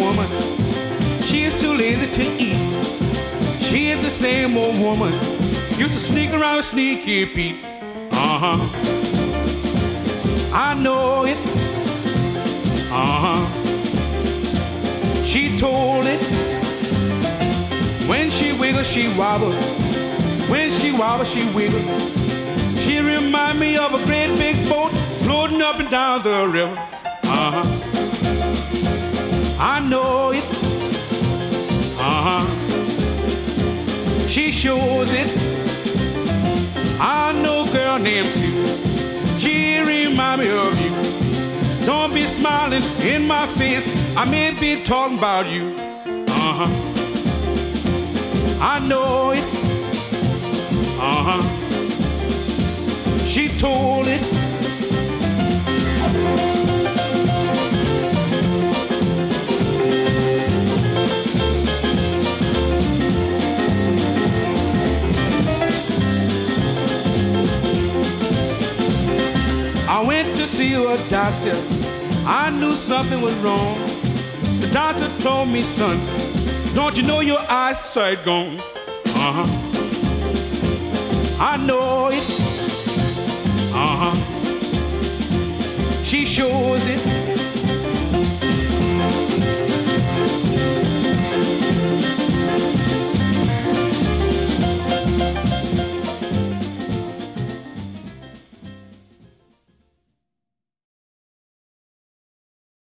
woman. She is too lazy to eat. She is the same old woman. Used to sneak around with Sneaky Pete. I know it. She told it. When she wiggle, she wobble. When she wobble, she wiggle. She remind me of a great big boat floating up and down the river. I know it. She shows it. I know a girl named Sue. She remind me of you. Don't be smiling in my face. I may be talking about you. I know it. She told it. I went to see a doctor. I knew something was wrong. The doctor told me, son, don't you know your eyesight gone? I know it. She shows it.